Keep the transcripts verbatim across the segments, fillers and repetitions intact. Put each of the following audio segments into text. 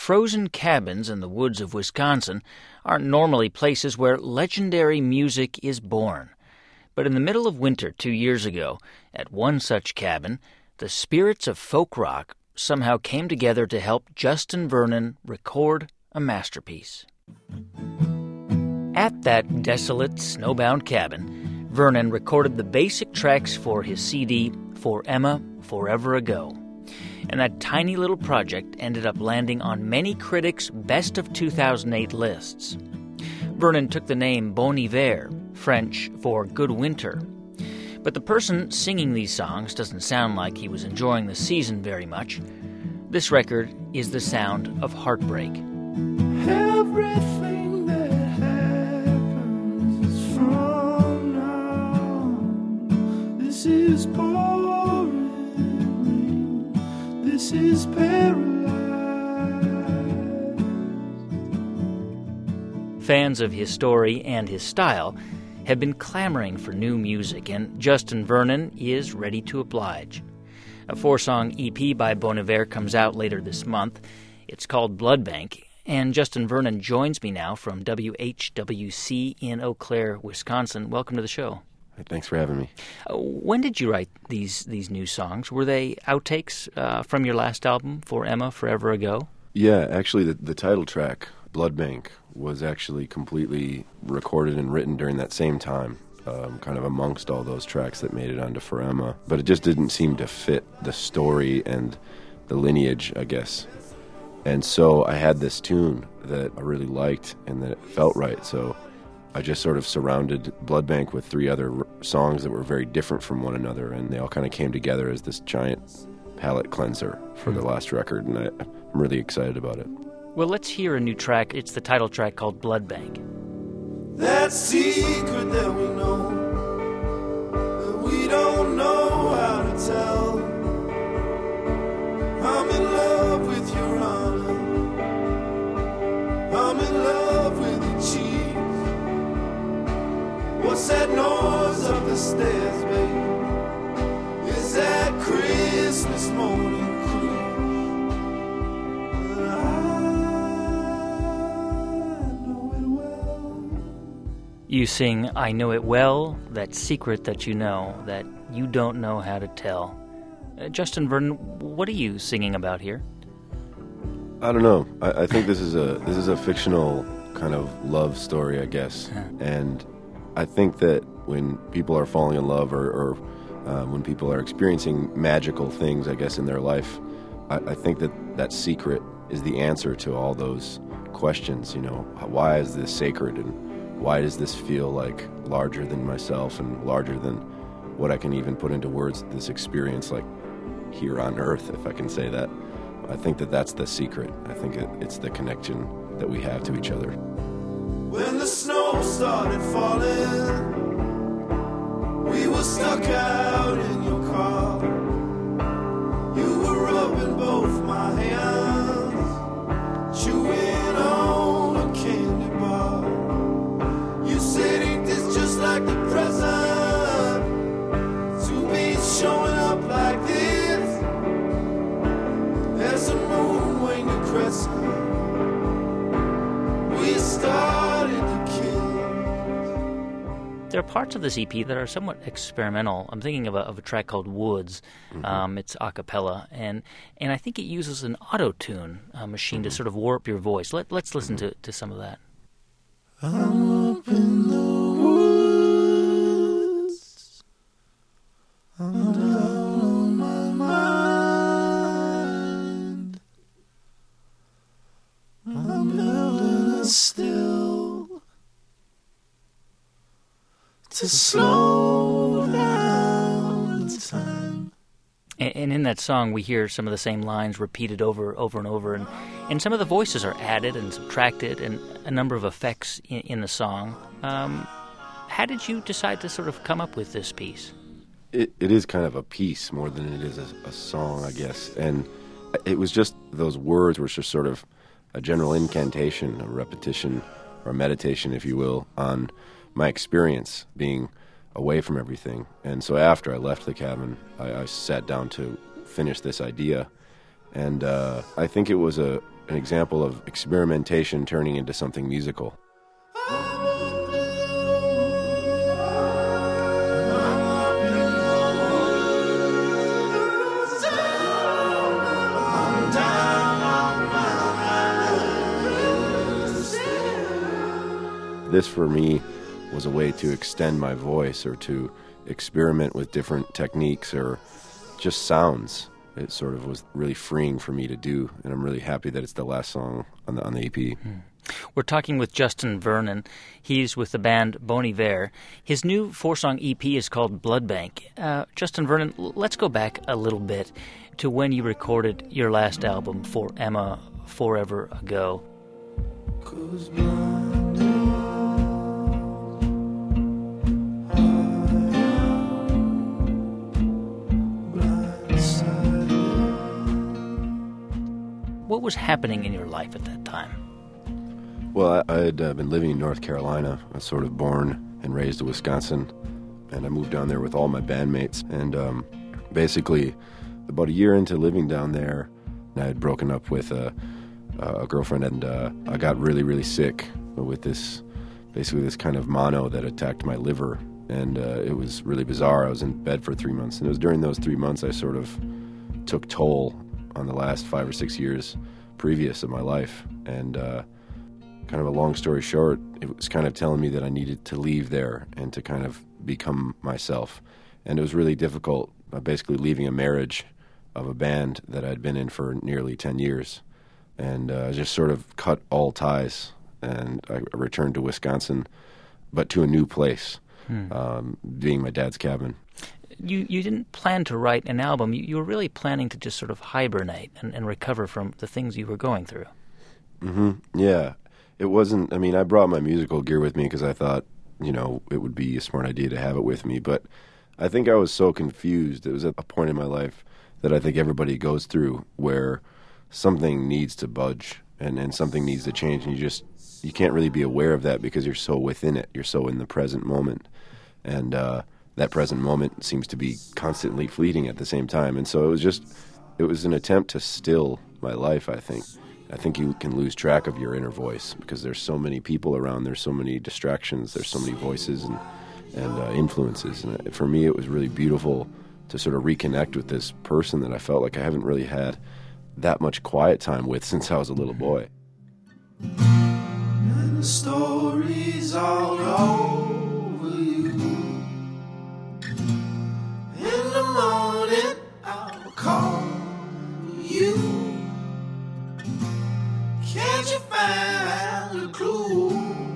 frozen cabins in the woods of Wisconsin aren't normally places where legendary music is born. But in the middle of winter two years ago, at one such cabin, the spirits of folk rock somehow came together to help Justin Vernon record a masterpiece. At that desolate, snowbound cabin, Vernon recorded the basic tracks for his C D, For Emma, Forever Ago. And that tiny little project ended up landing on many critics' best of two thousand eight lists. Vernon took the name Bon Hiver, French for good winter. But the person singing these songs doesn't sound like he was enjoying the season very much. This record is the sound of heartbreak. Everything that happens is from now. This is pouring rain. This is paralyzed. Fans of his story and his style have been clamoring for new music, and Justin Vernon is ready to oblige. A four-song E P by Bon Iver comes out later this month. It's called Blood Bank, and Justin Vernon joins me now from W H W C in Eau Claire, Wisconsin. Welcome to the show. Thanks for having me. Uh, when did you write these these new songs? Were they outtakes uh, from your last album, For Emma, Forever Ago? Yeah, actually, the, the title track, Blood Bank, was actually completely recorded and written during that same time, um, kind of amongst all those tracks that made it onto For Emma. But it just didn't seem to fit the story and the lineage, I guess. And so I had this tune that I really liked and that it felt right. So I just sort of surrounded Blood Bank with three other r- songs that were very different from one another, and they all kind of came together as this giant palate cleanser for the last record, and I, I'm really excited about it. Well, let's hear a new track. It's the title track called Blood Bank. That secret that we know, that we don't know how to tell. I'm in love with your honor. I'm in love with your cheese. What's that noise up the stairs, babe? Is that Christmas morning creep? You sing, I Know It Well, that secret that you know, that you don't know how to tell. Uh, Justin Vernon, what are you singing about here? I don't know. I, I think this is a this is a fictional kind of love story, I guess. And I think that when people are falling in love or, or uh, when people are experiencing magical things, I guess, in their life, I, I think that that secret is the answer to all those questions. You know, why is this sacred, and why does this feel like larger than myself and larger than what I can even put into words, this experience like here on Earth, if I can say that. I think that that's the secret. I think it, it's the connection that we have to each other. When the snow started falling, we were stuck out in your car. You were rubbing both my hands, chewing on a candy bar. You said, ain't this just like the present, to be showing up like this? There's a moon when you're crescent. We started to kill. There are parts of this E P that are somewhat experimental. I'm thinking of a, of a track called Woods. Mm-hmm. Um, it's a cappella, and and I think it uses an auto-tune uh, machine mm-hmm. to sort of warp your voice. Let, let's listen mm-hmm. to, to some of that. I'm up in the woods. I'm down on my mind. I'm building a still to slow down time. And, and in that song, we hear some of the same lines repeated over, over and over, and, and some of the voices are added and subtracted, and a number of effects in, in the song. Um, how did you decide to sort of come up with this piece? It, it is kind of a piece more than it is a, a song, I guess. And it was just those words were just sort of a general incantation, a repetition, or a meditation, if you will, on my experience being away from everything. And so after I left the cabin, I, I sat down to finish this idea. And uh, I think it was a an example of experimentation turning into something musical. This, for me, was a way to extend my voice or to experiment with different techniques or just sounds. It sort of was really freeing for me to do, and I'm really happy that it's the last song on the on the E P. Hmm. We're talking with Justin Vernon. He's with the band Bon Iver. His new four-song E P is called Blood Bank. Uh, Justin Vernon, let's go back a little bit to when you recorded your last album, For Emma, Forever Ago. 'Cause blind What was happening in your life at that time? Well, I, I had uh, been living in North Carolina. I was sort of born and raised in Wisconsin, and I moved down there with all my bandmates. And um, basically, about a year into living down there, I had broken up with a, a girlfriend, and uh, I got really, really sick with this, basically this kind of mono that attacked my liver. And uh, it was really bizarre. I was in bed for three months, and it was during those three months I sort of took toll on the last five or six years previous of my life. And uh, kind of a long story short, it was kind of telling me that I needed to leave there and to kind of become myself. And it was really difficult, uh, basically leaving a marriage of a band that I'd been in for nearly ten years. And uh, just sort of cut all ties. And I returned to Wisconsin, but to a new place, hmm. um, being my dad's cabin. You you didn't plan to write an album. You, you were really planning to just sort of hibernate and, and recover from the things you were going through. Mm-hmm. Yeah. It wasn't, I mean, I brought my musical gear with me because I thought, you know, it would be a smart idea to have it with me. But I think I was so confused. It was at a point in my life that I think everybody goes through where something needs to budge and, and something needs to change. And you just, you can't really be aware of that because you're so within it. You're so in the present moment. And, uh, that present moment seems to be constantly fleeting at the same time. And so it was just, it was an attempt to still my life, I think. I think you can lose track of your inner voice because there's so many people around, there's so many distractions, there's so many voices and, and uh, influences. And for me, it was really beautiful to sort of reconnect with this person that I felt like I haven't really had that much quiet time with since I was a little boy. And the stories all over you. In the morning I'll call you. Can't you find a clue?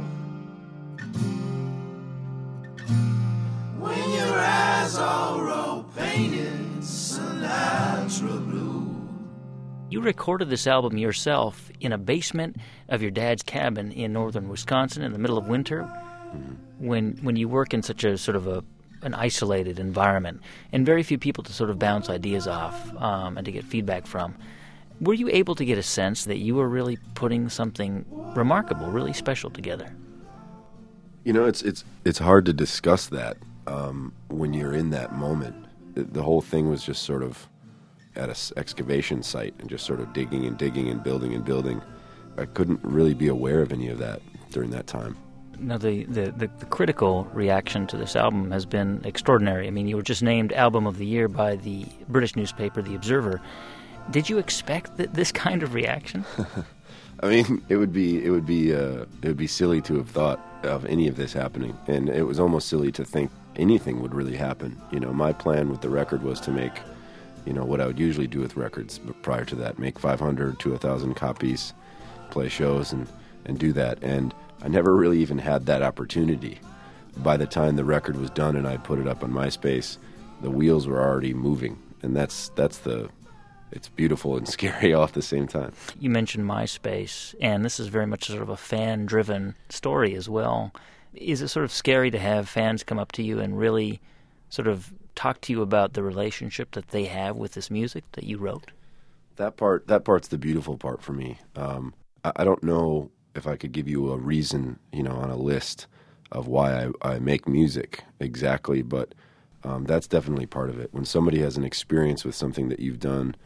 When your eyes are all painted Sinatra blue. You recorded this album yourself in a basement of your dad's cabin in northern Wisconsin in the middle of winter. Mm-hmm. When when you work in such a sort of a an isolated environment and very few people to sort of bounce ideas off um, and to get feedback from. Were you able to get a sense that you were really putting something remarkable, really special together? You know, it's it's it's hard to discuss that um, when you're in that moment. The whole thing was just sort of at an excavation site and just sort of digging and digging and building and building. I couldn't really be aware of any of that during that time. Now, the, the, the, the critical reaction to this album has been extraordinary. I mean, you were just named Album of the Year by the British newspaper, The Observer. Did you expect th- this kind of reaction? I mean, it would be it would be uh, it would be silly to have thought of any of this happening, and it was almost silly to think anything would really happen. You know, my plan with the record was to make, you know, what I would usually do with records, but prior to that, make five hundred to one thousand copies, play shows, and, and do that. And I never really even had that opportunity. By the time the record was done and I put it up on MySpace, the wheels were already moving, and that's that's the it's beautiful and scary all at the same time. You mentioned MySpace, and this is very much sort of a fan-driven story as well. Is it sort of scary to have fans come up to you and really sort of talk to you about the relationship that they have with this music that you wrote? That part, that part's the beautiful part for me. Um, I, I don't know if I could give you a reason, you know, on a list of why I, I make music exactly, but um, that's definitely part of it. When somebody has an experience with something that you've done,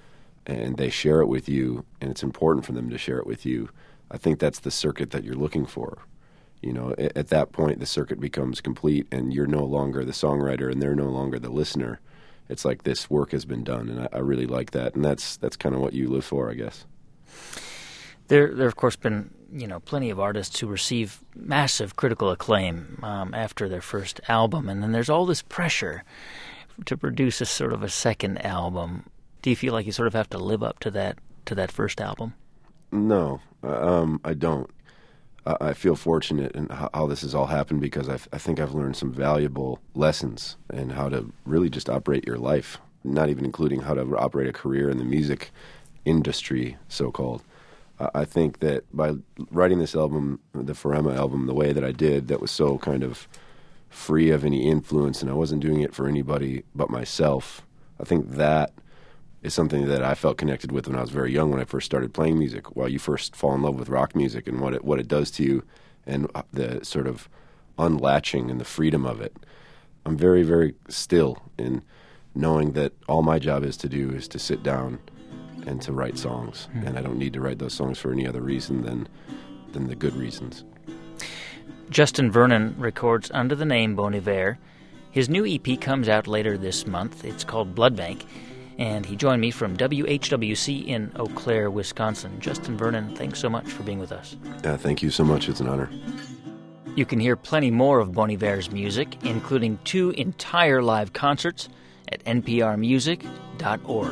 and they share it with you, and it's important for them to share it with you, I think that's the circuit that you're looking for. You know, at, at that point, the circuit becomes complete, and you're no longer the songwriter, and they're no longer the listener. It's like this work has been done, and I, I really like that, and that's that's kind of what you live for, I guess. There, there, of course, been you know plenty of artists who receive massive critical acclaim um, after their first album, and then there's all this pressure to produce a sort of a second album. Do you feel like you sort of have to live up to that to that first album? No, um, I don't. I, I feel fortunate in how, how this has all happened because I've, I think I've learned some valuable lessons in how to really just operate your life, not even including how to operate a career in the music industry, so-called. Uh, I think that by writing this album, the For Emma album, the way that I did, that was so kind of free of any influence, and I wasn't doing it for anybody but myself. I think that is something that I felt connected with when I was very young, when I first started playing music. Well, you first fall in love with rock music and what it what it does to you, and the sort of unlatching and the freedom of it. I'm very, very still in knowing that all my job is to do is to sit down and to write songs, mm. and I don't need to write those songs for any other reason than than the good reasons. Justin Vernon records under the name Bon Iver. His new E P comes out later this month. It's called Blood Bank. And he joined me from W H W C in Eau Claire, Wisconsin. Justin Vernon, thanks so much for being with us. Uh, thank you so much. It's an honor. You can hear plenty more of Bon Iver's music, including two entire live concerts at N P R music dot org.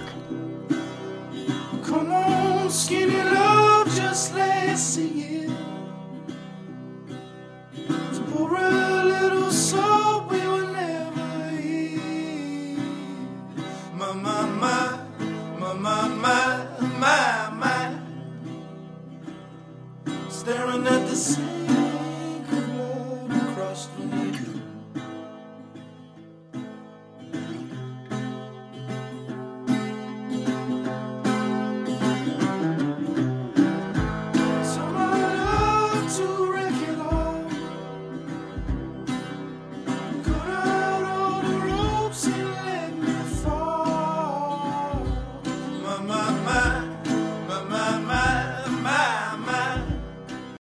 Come on, skinny love, just let's sing it. To pour a little salt we will never eat. My, my, my, my, my, my, my, my. Staring at the same